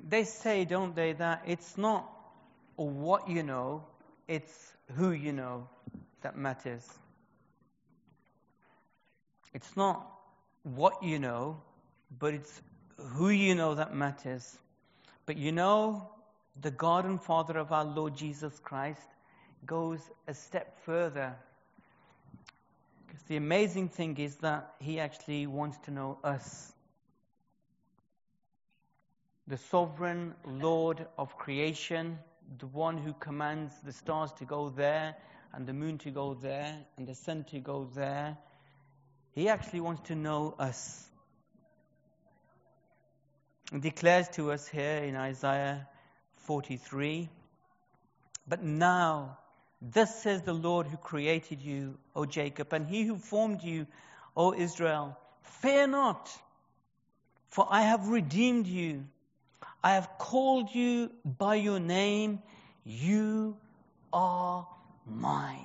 They say, don't they, that it's not what you know, it's who you know that matters. It's not what you know, but it's who you know that matters. But you know, the God and Father of our Lord Jesus Christ goes a step further. Because the amazing thing is that He actually wants to know us. The sovereign Lord of creation, the one who commands the stars to go there, and the moon to go there, and the sun to go there, He actually wants to know us. He declares to us here in Isaiah 43, "But now, thus says the Lord who created you, O Jacob, and He who formed you, O Israel, fear not, for I have redeemed you. I have called you by your name. You are mine."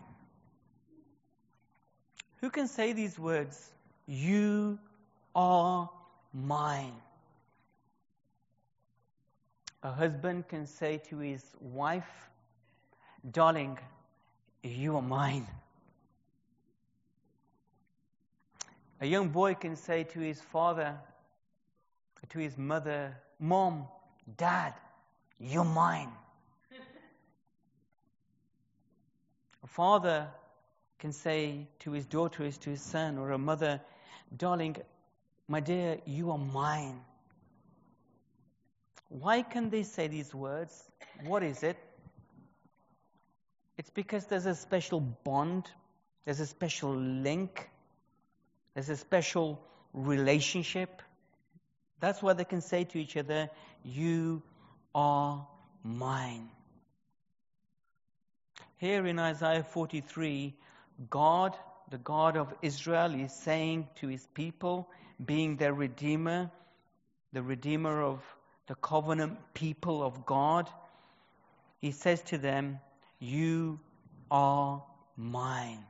Who can say these words? You are mine. A husband can say to his wife, "Darling, you are mine." A young boy can say to his father, to his mother, "Mom, Dad, you're mine." A father can say to his daughter, to his son, or a mother, "Darling, my dear, you are mine." Why can they say these words? What is it? It's because there's a special bond, there's a special link, there's a special relationship. That's why they can say to each other, "You are mine." Here in Isaiah 43, God, the God of Israel, is saying to His people, being their Redeemer, the Redeemer of the covenant people of God, He says to them, "You are mine."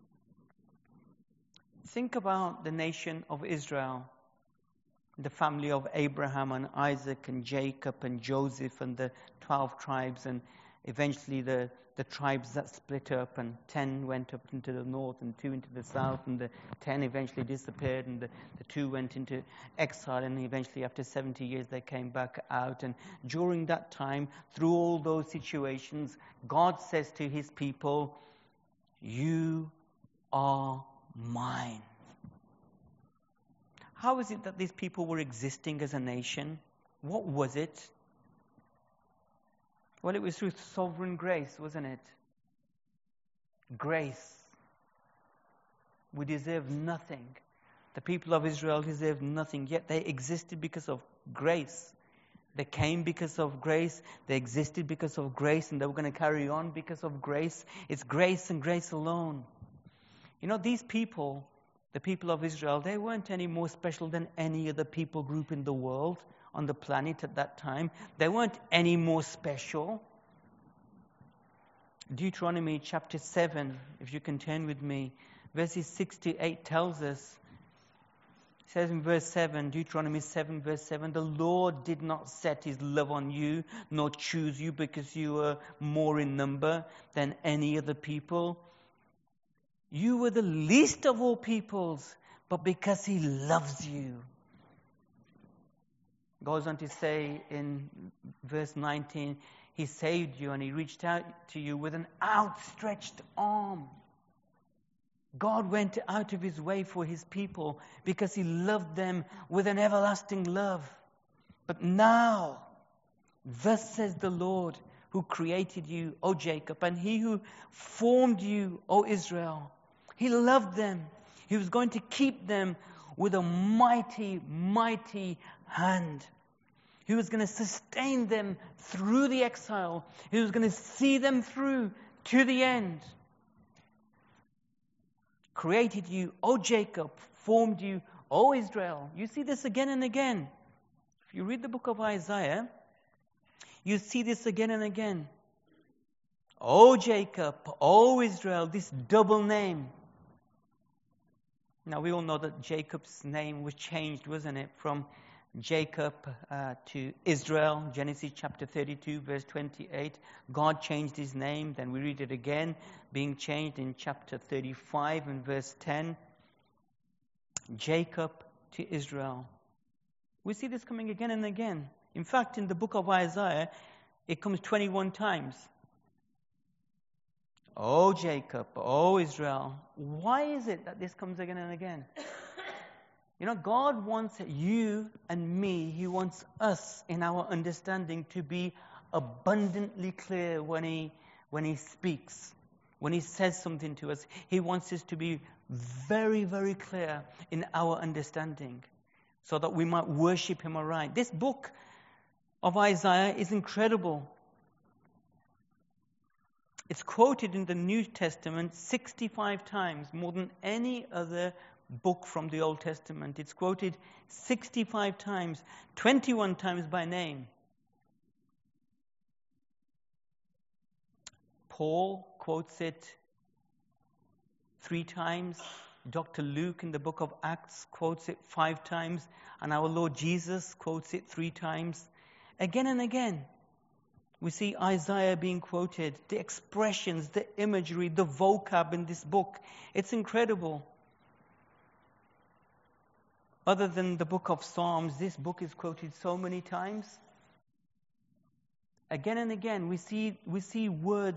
Think about the nation of Israel, the family of Abraham and Isaac and Jacob and Joseph and the 12 tribes, and eventually the tribes that split up, and 10 went up into the north and 2 into the south, and the 10 eventually disappeared, and the 2 went into exile, and eventually after 70 years they came back out. And during that time, through all those situations, God says to His people, "You are mine." How is it that these people were existing as a nation? What was it? Well, it was through sovereign grace, wasn't it? Grace. We deserve nothing. The people of Israel deserved nothing, yet they existed because of grace. They came because of grace. They existed because of grace, and they were going to carry on because of grace. It's grace and grace alone. You know, these people, the people of Israel, they weren't any more special than any other people group in the world, on the planet at that time. They weren't any more special. Deuteronomy chapter 7, if you can turn with me, verses 6 to 8 tells us, it says in verse 7, Deuteronomy 7 verse 7, "The Lord did not set His love on you, nor choose you because you were more in number than any other people. You were the least of all peoples, but because He loves you." Goes on to say in verse 19, "He saved you and He reached out to you with an outstretched arm." God went out of His way for His people because He loved them with an everlasting love. "But now, thus says the Lord who created you, O Jacob, and He who formed you, O Israel." He loved them. He was going to keep them with a mighty, mighty hand. He was going to sustain them through the exile. He was going to see them through to the end. Created you, O Jacob, formed you, O Israel. You see this again and again. If you read the book of Isaiah, you see this again and again. O Jacob, O Israel, this double name. Now we all know that Jacob's name was changed, wasn't it? From Jacob to Israel, Genesis chapter 32, verse 28. God changed his name. Then we read it again, being changed in chapter 35 and verse 10. Jacob to Israel. We see this coming again and again. In fact, in the book of Isaiah, it comes 21 times. Oh, Jacob, oh, Israel. Why is it that this comes again and again? You know, God wants you and me, He wants us in our understanding to be abundantly clear when He speaks, when He says something to us. He wants us to be very, very clear in our understanding so that we might worship Him aright. This book of Isaiah is incredible. It's quoted in the New Testament 65 times, more than any other book from the Old Testament. It's quoted 65 times, 21 times by name. Paul quotes it 3 times. Dr. Luke in the book of Acts quotes it 5 times. And our Lord Jesus quotes it 3 times. Again and again, we see Isaiah being quoted, the expressions, the imagery, the vocab in this book. It's incredible. Other than the book of Psalms, this book is quoted so many times. Again and again, we see words,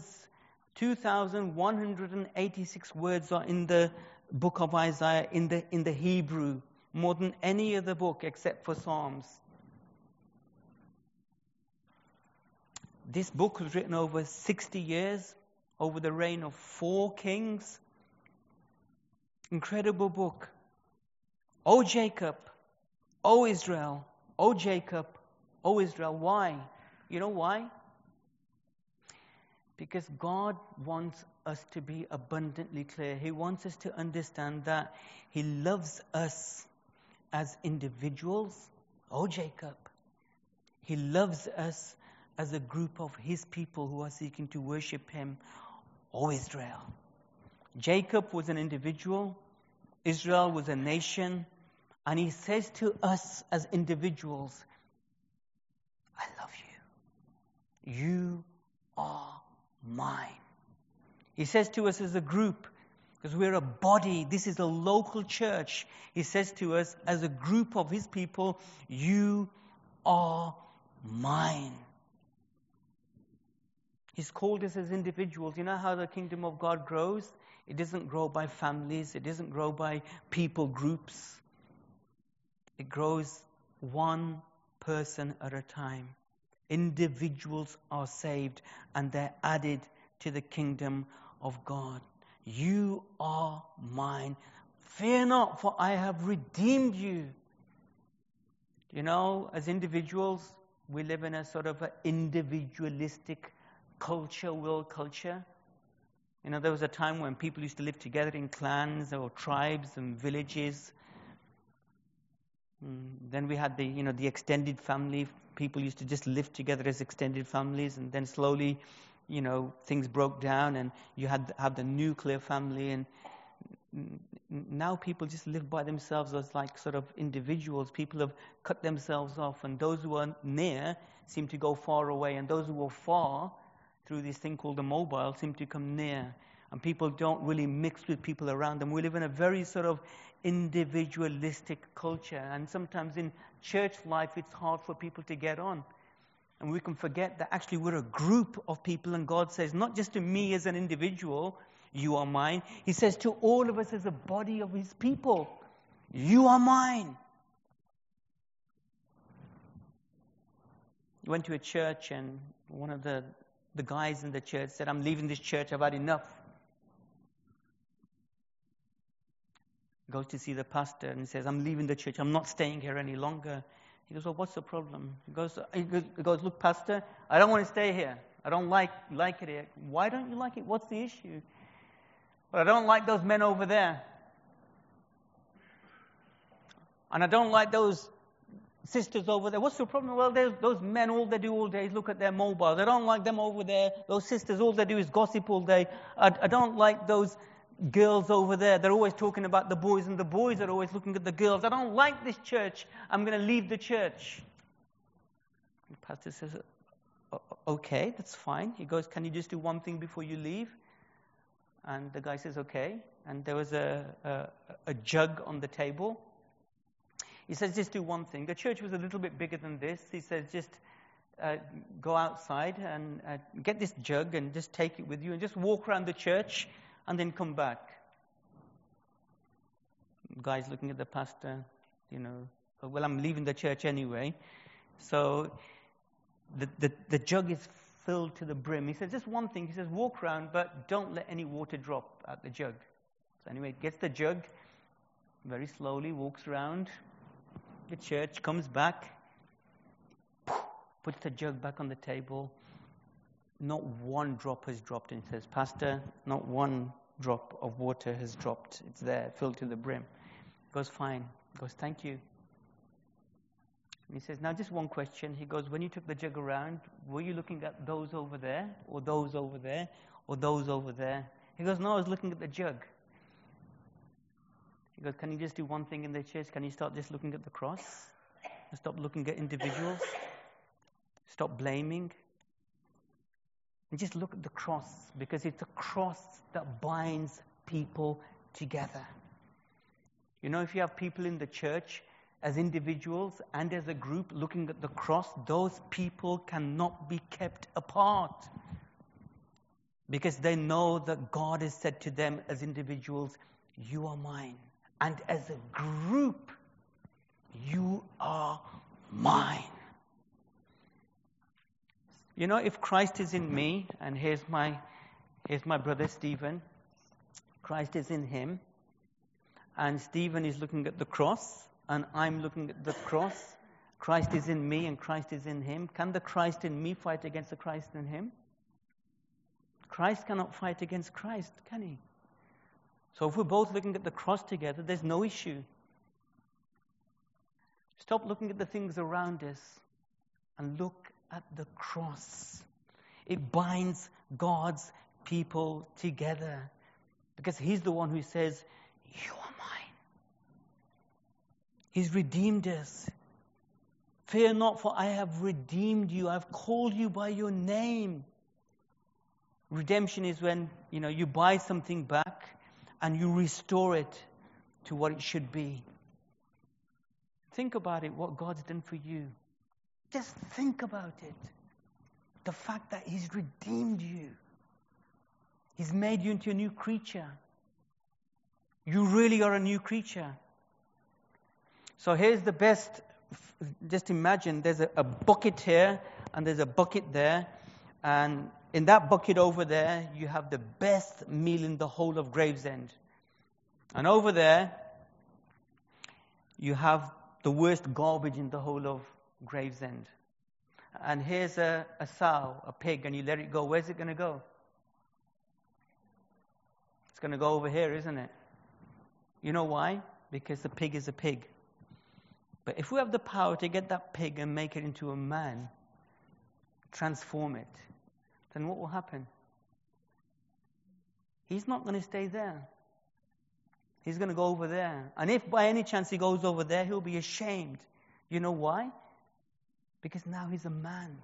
2,186 words are in the book of Isaiah in the Hebrew, more than any other book except for Psalms. This book was written over 60 years, over the reign of 4 kings. Incredible book. O Jacob, O Israel, O Jacob, O Israel. Why? You know why? Because God wants us to be abundantly clear. He wants us to understand that He loves us as individuals. O Jacob. He loves us as a group of His people who are seeking to worship Him. O Israel. Jacob was an individual. Israel was a nation. And He says to us as individuals, I love you. You are mine. He says to us as a group, because we're a body, this is a local church. He says to us as a group of His people, you are mine. He's called us as individuals. You know how the kingdom of God grows? It doesn't grow by families. It doesn't grow by people groups. It grows one person at a time. Individuals are saved and they're added to the kingdom of God. You are mine. Fear not, for I have redeemed you. You know, as individuals, we live in a sort of an individualistic culture, world culture. You know, there was a time when people used to live together in clans or tribes and villages. Then we had the extended family. People used to just live together as extended families, and then slowly, things broke down, and you had the nuclear family, and now people just live by themselves as like sort of individuals. People have cut themselves off, and those who are near seem to go far away, and those who are far, through this thing called the mobile, seem to come near. And people don't really mix with people around them. We live in a very sort of individualistic culture. And sometimes in church life, it's hard for people to get on. And we can forget that actually we're a group of people. And God says, not just to me as an individual, you are mine. He says to all of us as a body of His people, you are mine. I went to a church, and one of the guys in the church said, I'm leaving this church, I've had enough. Goes to see the pastor and says, I'm leaving the church, I'm not staying here any longer. He goes, well, what's the problem? He goes, look, pastor, I don't want to stay here. I don't like it here. Why don't you like it? What's the issue? But I don't like those men over there. And I don't like those sisters over there. What's the problem? Well, those men, all they do all day is look at their mobiles. I don't like them over there. Those sisters, all they do is gossip all day. I don't like those girls over there. They're always talking about the boys, and the boys are always looking at the girls. I don't like this church. I'm going to leave the church. The pastor says, okay, that's fine. He goes, can you just do one thing before you leave? And the guy says, okay. And there was a jug on the table. He says, just do one thing. The church was a little bit bigger than this. He says, just go outside and get this jug and just take it with you and just walk around the church and then come back. The guy's looking at the pastor, well, I'm leaving the church anyway. So the jug is filled to the brim. He says, just one thing. He says, walk around, but don't let any water drop out the jug. So anyway, gets the jug, very slowly walks around the church, comes back, puts the jug back on the table. Not one drop has dropped. And he says, Pastor, not one drop of water has dropped. It's there, filled to the brim. He goes, fine. He goes, thank you. And he says, now just one question. He goes, when you took the jug around, were you looking at those over there, or those over there, or those over there? He goes, no, I was looking at the jug. He goes, can you just do one thing in the church? Can you start just looking at the cross? And stop looking at individuals? Stop blaming? And just look at the cross, because it's the cross that binds people together. If you have people in the church as individuals and as a group looking at the cross, those people cannot be kept apart. Because they know that God has said to them as individuals, you are mine. And as a group, you are mine. If Christ is in me, and here's my brother Stephen, Christ is in him, and Stephen is looking at the cross, and I'm looking at the cross. Christ is in me, and Christ is in him. Can the Christ in me fight against the Christ in him? Christ cannot fight against Christ, can he? So if we're both looking at the cross together, there's no issue. Stop looking at the things around us and look at the cross. It binds God's people together, because he's the one who says, you are mine. He's redeemed us. Fear not, for I have redeemed you. I've called you by your name. Redemption is when, you buy something back and you restore it to what it should be. Think about it, what God's done for you. Just think about it. The fact that he's redeemed you. He's made you into a new creature. You really are a new creature. So here's the best. Just imagine there's a bucket here and there's a bucket there. And in that bucket over there, you have the best meal in the whole of Gravesend. And over there, you have the worst garbage in the whole of Gravesend. And here's a sow, a pig, and you let it go. Where's it going to go? It's going to go over here, isn't it? You know why? Because the pig is a pig. But if we have the power to get that pig and make it into a man, transform it, then what will happen? He's not going to stay there. He's going to go over there. And if by any chance he goes over there, he'll be ashamed. You know why? Because now he's a man.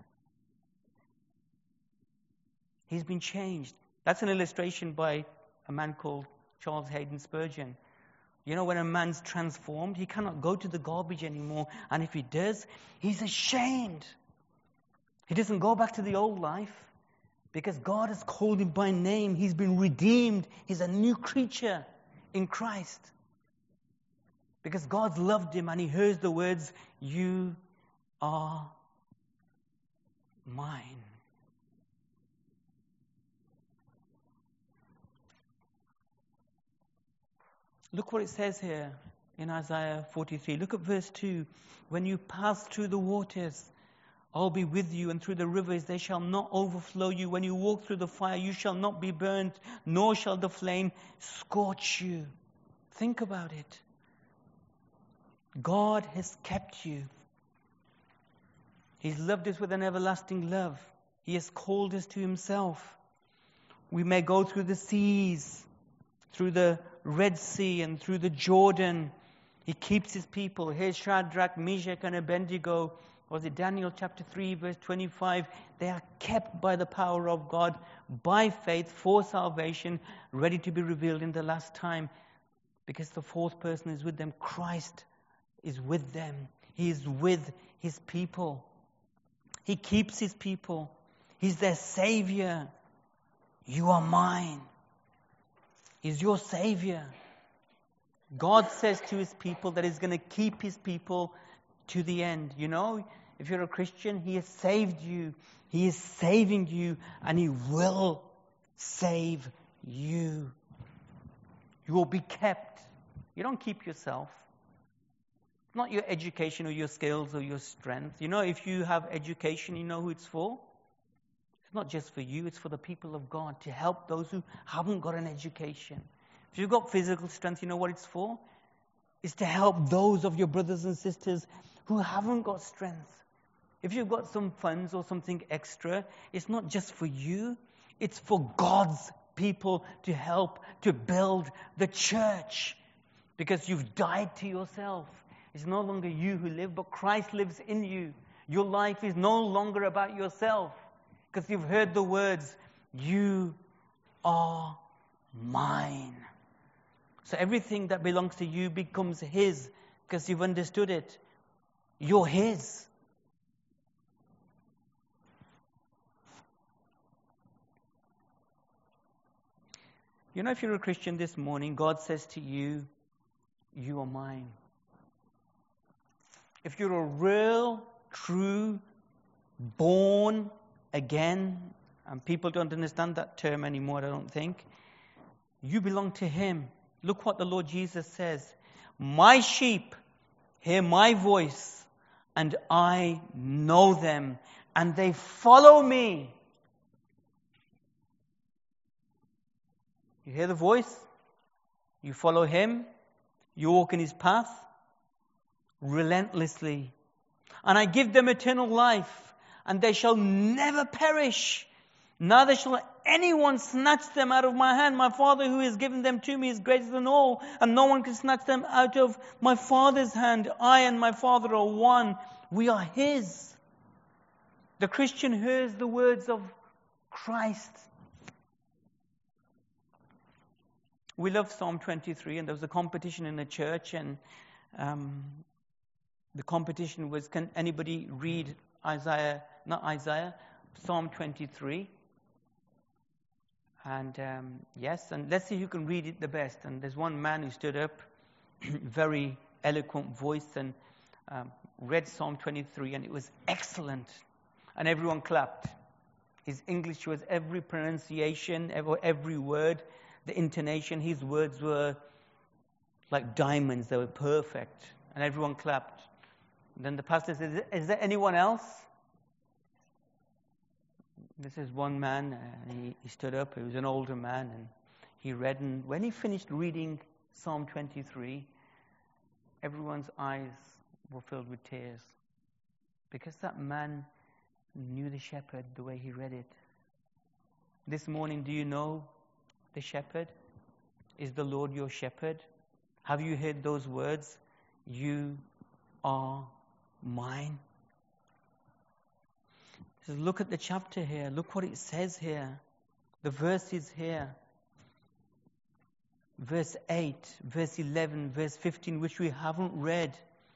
He's been changed. That's an illustration by a man called Charles Hayden Spurgeon. When a man's transformed, he cannot go to the garbage anymore. And if he does, he's ashamed. He doesn't go back to the old life because God has called him by name. He's been redeemed. He's a new creature in Christ. Because God loved him and he hears the words, you are mine. Look what it says here in Isaiah 43. Look at verse 2. When you pass through the waters, I'll be with you, and through the rivers they shall not overflow you. When you walk through the fire, you shall not be burnt, nor shall the flame scorch you. Think about it. God has kept you. He's loved us with an everlasting love. He has called us to himself. We may go through the seas. through the Red Sea and through the Jordan. He keeps his people. Here's Shadrach, Meshach, and Abednego. Was it Daniel chapter 3, verse 25? They are kept by the power of God, by faith, for salvation, ready to be revealed in the last time. Because the fourth person is with them. Christ is with them. He is with his people. He keeps his people. He's their Savior. You are mine. He's your Savior. God says to his people that he's going to keep his people to the end. You know, if you're a Christian, he has saved you. He is saving you, and he will save you. You will be kept. You don't keep yourself. Not your education or your skills or your strength. You know, if you have education, you know who it's for? It's not just for you, it's for the people of God, to help those who haven't got an education. If you've got physical strength, you know what it's for? It's to help those of your brothers and sisters who haven't got strength. If you've got some funds or something extra, it's not just for you, it's for God's people to help to build the church. Because you've died to yourself. It's no longer you who live, but Christ lives in you. Your life is no longer about yourself. Because you've heard the words, you are mine. So everything that belongs to you becomes his, because you've understood it. You're his. You know, if you're a Christian this morning, God says to you, you are mine. If you're a real, true, born again, and people don't understand that term anymore, I don't think, you belong to him. Look what the Lord Jesus says. My sheep hear my voice, and I know them, and they follow me. You hear the voice? You follow him? You walk in his path? Relentlessly. And I give them eternal life, and they shall never perish, neither shall anyone snatch them out of my hand. My Father who has given them to me is greater than all, and no one can snatch them out of my Father's hand. I and my Father are one. We are his. The Christian hears the words of Christ. We love Psalm 23, and there was a competition in the church, and the competition was, can anybody read Psalm 23? And yes, and let's see who can read it the best. And there's one man who stood up, very eloquent voice, and read Psalm 23, and it was excellent. And everyone clapped. His English was every pronunciation, every word, the intonation, his words were like diamonds, they were perfect. And everyone clapped. And then the pastor said, is there anyone else? This is one man, he stood up, he was an older man, and he read, and when he finished reading Psalm 23, everyone's eyes were filled with tears. Because that man knew the shepherd the way he read it. This morning, do you know the shepherd? Is the Lord your shepherd? Have you heard those words? You are mine. So look at the chapter here. Look what it says here. The verse is here. Verse 8, verse 11, verse 15, which we haven't read.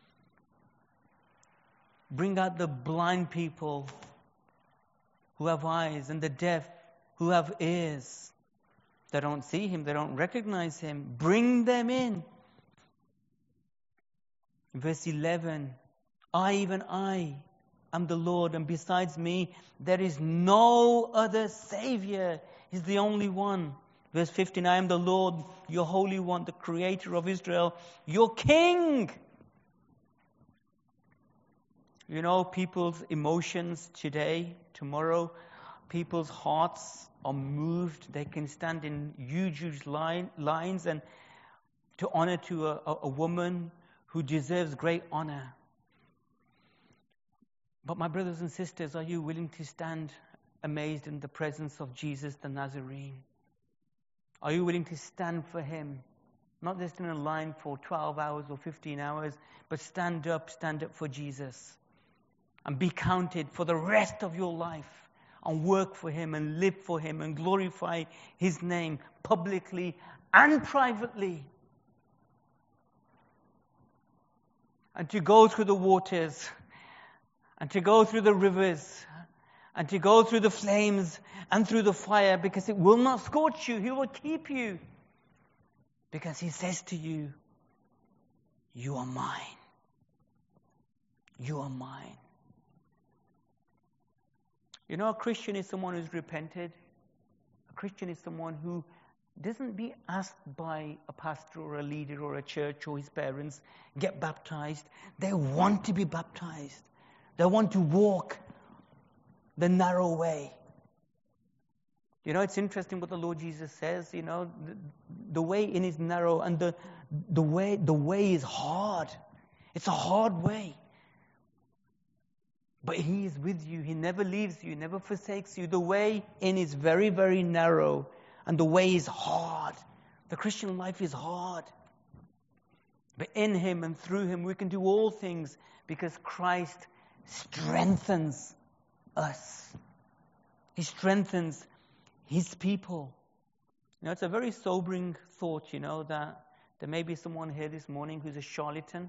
Bring out the blind people who have eyes, and the deaf who have ears. They don't see him, they don't recognize him. Bring them in. Verse 11, I, even I, am the Lord, and besides me, there is no other Savior. He's the only one. Verse 15, I am the Lord, your Holy One, the Creator of Israel, your King. You know, people's emotions today, tomorrow, people's hearts are moved. They can stand in huge lines and to honor to a woman who deserves great honor. But my brothers and sisters, are you willing to stand amazed in the presence of Jesus the Nazarene? Are you willing to stand for Him? Not just in a line for 12 hours or 15 hours, but stand up for Jesus. And be counted for the rest of your life. And work for Him and live for Him and glorify His name publicly and privately. And to go through the waters, and to go through the rivers, and to go through the flames and through the fire, because it will not scorch you. He will keep you. Because He says to you, you are mine. You are mine. You know, a Christian is someone who's repented. A Christian is someone who doesn't be asked by a pastor or a leader or a church or his parents, get baptized. They want to be baptized. They want to walk the narrow way. You know, it's interesting what the Lord Jesus says. You know, the way in is narrow and the way is hard. It's a hard way. But He is with you. He never leaves you, never forsakes you. The way in is very, very narrow. And the way is hard. The Christian life is hard. But in Him and through Him, we can do all things because Christ strengthens us. He strengthens His people. You know, it's a very sobering thought, you know, that there may be someone here this morning who's a charlatan.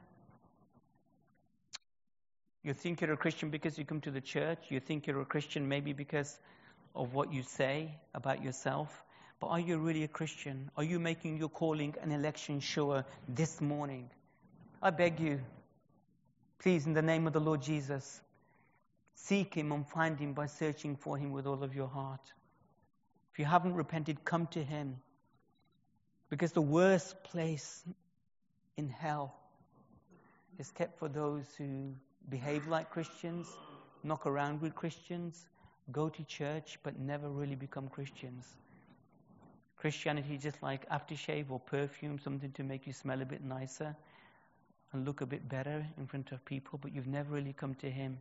You think you're a Christian because you come to the church. You think you're a Christian maybe because of what you say about yourself. But are you really a Christian? Are you making your calling and election sure this morning? I beg you, please, in the name of the Lord Jesus, seek Him and find Him by searching for Him with all of your heart. If you haven't repented, come to Him. Because the worst place in hell is kept for those who behave like Christians, knock around with Christians, go to church, but never really become Christians. Christianity is just like aftershave or perfume, something to make you smell a bit nicer and look a bit better in front of people, but you've never really come to Him.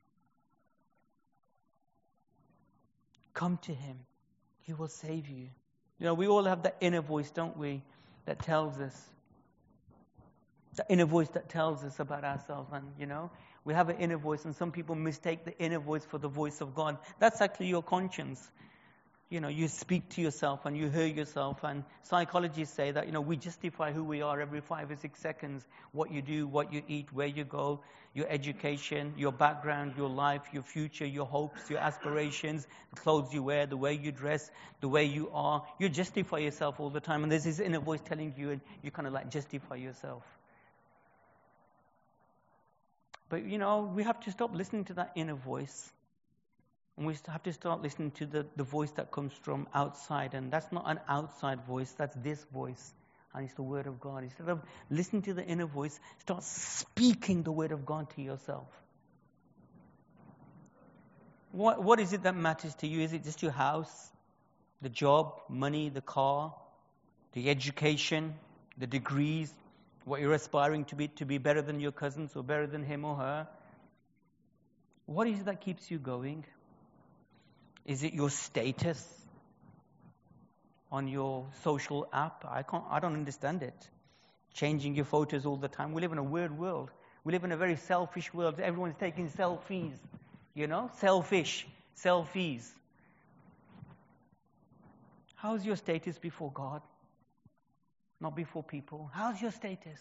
Come to Him. He will save you. You know, we all have that inner voice, don't we, that tells us. The inner voice that tells us about ourselves. And, you know, we have an inner voice, and some people mistake the inner voice for the voice of God. That's actually your conscience. You know, you speak to yourself and you hear yourself. And psychologists say that, you know, we justify who we are every 5 or 6 seconds. What you do, what you eat, where you go, your education, your background, your life, your future, your hopes, your aspirations, the clothes you wear, the way you dress, the way you are. You justify yourself all the time. And there's this inner voice telling you, and you kind of like justify yourself. But, you know, we have to stop listening to that inner voice. And we have to start listening to the voice that comes from outside. And that's not an outside voice, that's this voice. And it's the Word of God. Instead of listening to the inner voice, start speaking the Word of God to yourself. What is it that matters to you? Is it just your house, the job, money, the car, the education, the degrees, what you're aspiring to be better than your cousins or better than him or her? What is it that keeps you going? Is it your status on your social app? I don't understand it. Changing your photos all the time. We live in a weird world. We live in a very selfish world. Everyone's taking selfies. You know? Selfish. Selfies. How's your status before God? Not before people. How's your status?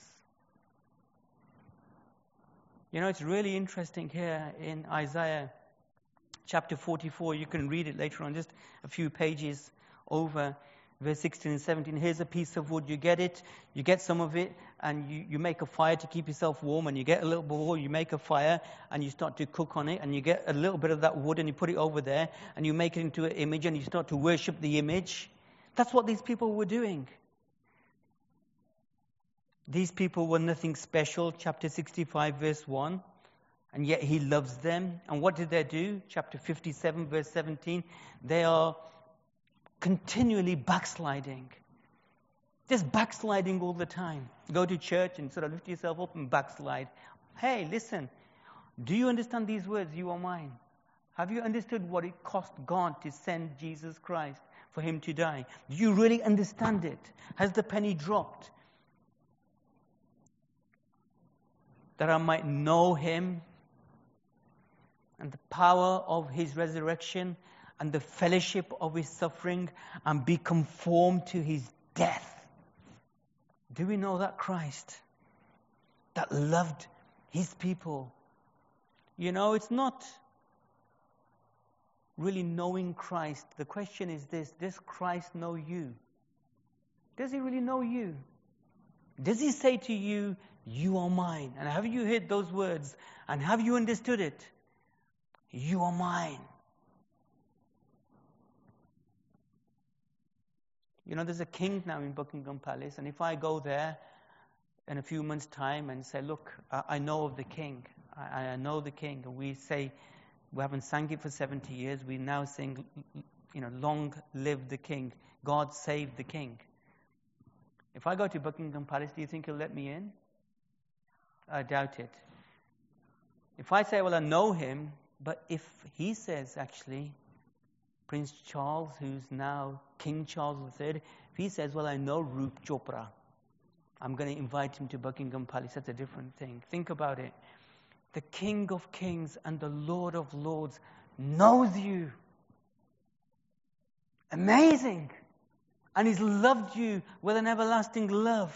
You know, it's really interesting here in Isaiah chapter 44. You can read it later on, just a few pages over, verse 16 and 17. Here's a piece of wood. You get it, you get some of it, and you make a fire to keep yourself warm, and you get a little bit more, you make a fire, and you start to cook on it, and you get a little bit of that wood, and you put it over there, and you make it into an image, and you start to worship the image. That's what these people were doing. These people were nothing special, chapter 65, verse 1. And yet He loves them. And what did they do? Chapter 57, verse 17. They are continually backsliding. Just backsliding all the time. Go to church and sort of lift yourself up and backslide. Hey, listen. Do you understand these words? You are mine. Have you understood what it cost God to send Jesus Christ? for him to die? Do you really understand it? Has the penny dropped? That I might know him and the power of his resurrection and the fellowship of his suffering and be conformed to his death. Do we know that Christ that loved his people? You know, it's not really knowing Christ. The question is this: does Christ know you? Does he really know you? Does he say to you, you are mine? And have you heard those words? And have you understood it? You are mine. You know, there's a king now in Buckingham Palace, and if I go there in a few months' time and say, look, I know of the king, I know the king, and we say, we haven't sang it for 70 years, we now sing, you know, long live the king, God save the king. If I go to Buckingham Palace, do you think he'll let me in? I doubt it. If I say, well, I know him, but if he says, actually, Prince Charles, who's now King Charles III, if he says, well, I know Roop Chopra, I'm going to invite him to Buckingham Palace, that's a different thing. Think about it. The King of Kings and the Lord of Lords knows you. Amazing. And he's loved you with an everlasting love.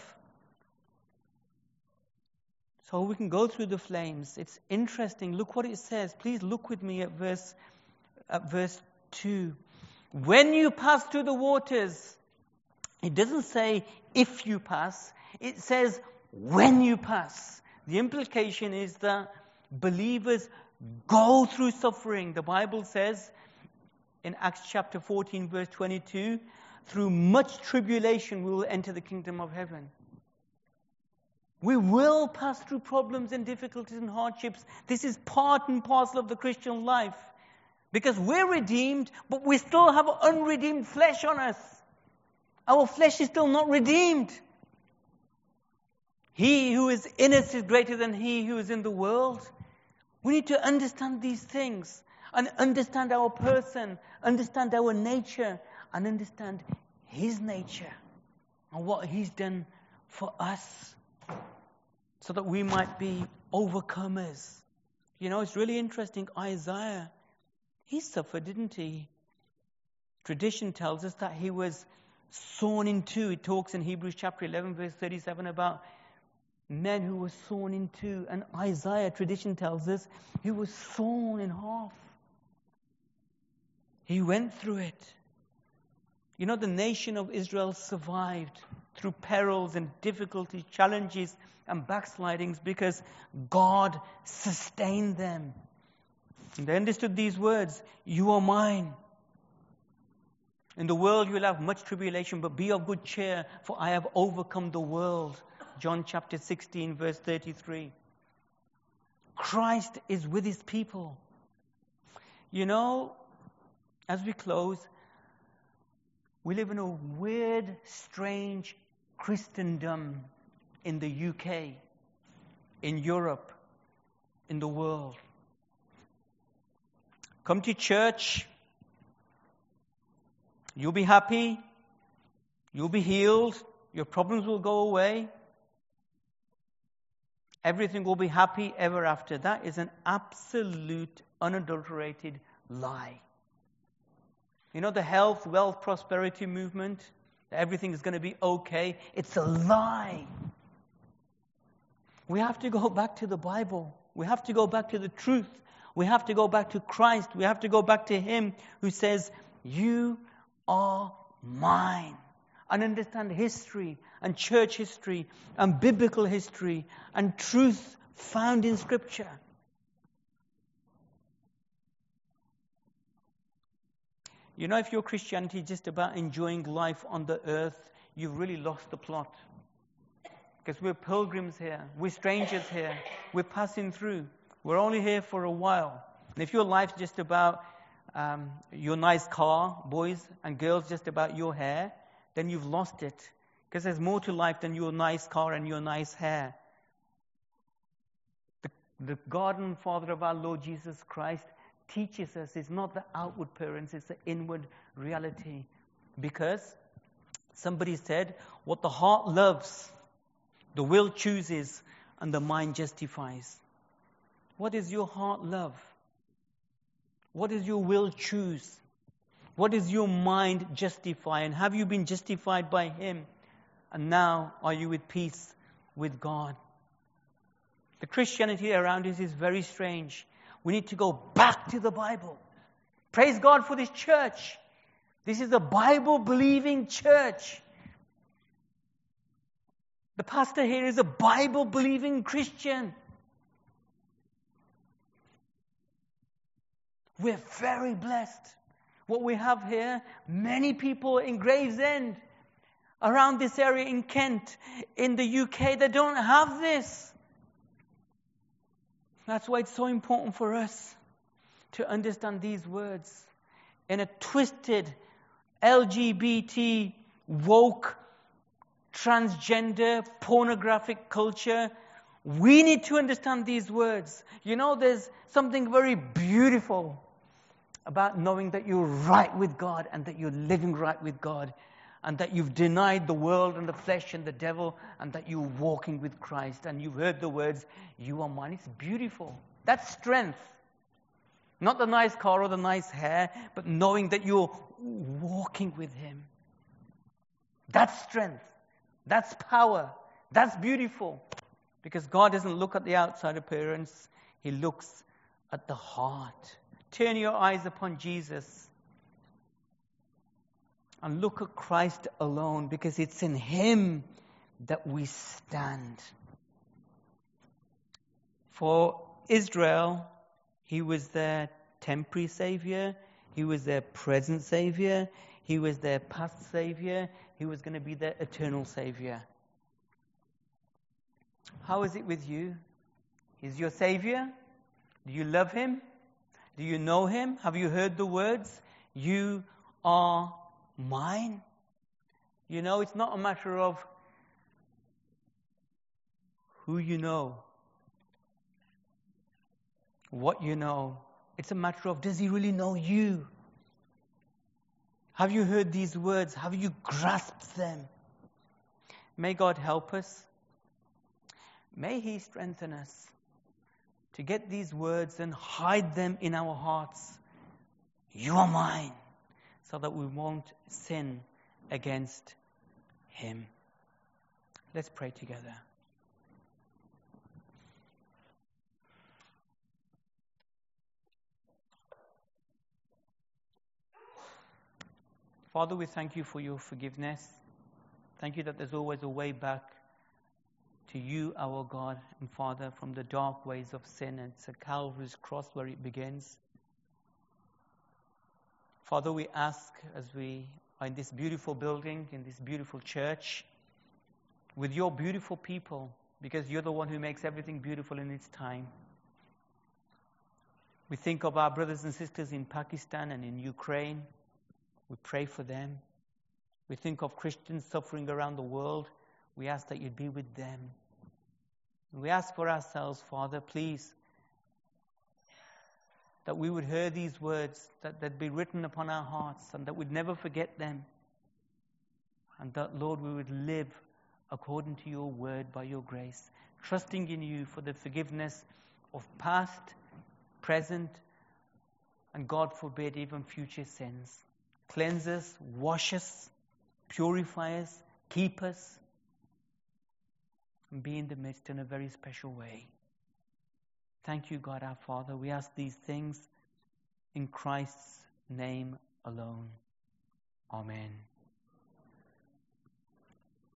So we can go through the flames. It's interesting. Look what it says. Please look with me at verse 2. When you pass through the waters, it doesn't say if you pass, it says when you pass. The implication is that believers go through suffering. The Bible says in Acts chapter 14 verse 22, through much tribulation we will enter the kingdom of heaven. We will pass through problems and difficulties and hardships. This is part and parcel of the Christian life. Because we're redeemed, but we still have unredeemed flesh on us. Our flesh is still not redeemed. He who is in us is greater than he who is in the world. We need to understand these things and understand our person, understand our nature, and understand his nature and what he's done for us so that we might be overcomers. You know, it's really interesting. Isaiah, he suffered, didn't he? Tradition tells us that he was sawn in two. It talks in Hebrews chapter 11 verse 37 about men who were sawn in two. And Isaiah, tradition tells us, he was sawn in half. He went through it. You know, the nation of Israel survived through perils and difficulties, challenges and backslidings because God sustained them. And they understood these words, you are mine. In the world you will have much tribulation, but be of good cheer, for I have overcome the world. John chapter 16 verse 33. Christ is with his people. You know, as we close, we live in a weird, strange Christendom in the UK, in Europe, in the world. Come to church, you'll be happy, you'll be healed, your problems will go away. Everything will be happy ever after. That is an absolute, unadulterated lie. You know the health, wealth, prosperity movement? Everything is going to be okay. It's a lie. We have to go back to the Bible. We have to go back to the truth. We have to go back to Christ. We have to go back to him who says, you are mine. And understand history and church history and biblical history and truth found in Scripture. You know, if your Christianity is just about enjoying life on the earth, you've really lost the plot. Because we're pilgrims here. We're strangers here. We're passing through. We're only here for a while. And if your life's just about your nice car, boys and girls, just about your hair, then you've lost it. Because there's more to life than your nice car and your nice hair. The God and Father of our Lord Jesus Christ teaches us it's not the outward appearance, it's the inward reality Because somebody said, what the heart loves, the will chooses, and the mind justifies. What does your heart love? What does your will choose? What does your mind justify? And have you been justified by Him? And now are you with peace with God? The Christianity around us is very strange. We need to go back to the Bible. Praise God for this church. This is a Bible-believing church. The pastor here is a Bible-believing Christian. We're very blessed. What we have here, many people in Gravesend, around this area in Kent, in the UK, they don't have this. That's why it's so important for us to understand these words. In a twisted, LGBT, woke, transgender, pornographic culture, we need to understand these words. You know, there's something very beautiful about knowing that you're right with God and that you're living right with God and that you've denied the world and the flesh and the devil and that you're walking with Christ and you've heard the words, you are mine. It's beautiful. That's strength. Not the nice car or the nice hair, but knowing that you're walking with Him. That's strength. That's power. That's beautiful. Because God doesn't look at the outside appearance. He looks at the heart. Turn your eyes upon Jesus. And look at Christ alone. Because it's in Him that we stand. For Israel, He was their temporary Savior. He was their present Savior. He was their past Savior. He was going to be their eternal Savior. How is it with you? He's your Savior? Do you love Him? Do you know Him? Have you heard the words? You are mine. You know, it's not a matter of who you know, what you know. It's a matter of, does He really know you? Have you heard these words? Have you grasped them? May God help us. May He strengthen us to get these words and hide them in our hearts. You are mine, so that we won't sin against Him. Let's pray together. Father, we thank You for Your forgiveness. Thank You that there's always a way back to You, our God and Father, from the dark ways of sin. And it's a Calvary's cross where it begins. Father, we ask as we are in this beautiful building, in this beautiful church, with Your beautiful people, because You're the one who makes everything beautiful in its time. We think of our brothers and sisters in Pakistan and in Ukraine. We pray for them. We think of Christians suffering around the world. We ask that You'd be with them. And we ask for ourselves, Father, please, that we would hear these words, that they'd be written upon our hearts, and that we'd never forget them. And that, Lord, we would live according to Your word by Your grace, trusting in You for the forgiveness of past, present, and God forbid, even future sins. Cleanse us, wash us, purify us, keep us, and be in the midst in a very special way. Thank You, God our Father. We ask these things in Christ's name alone. Amen.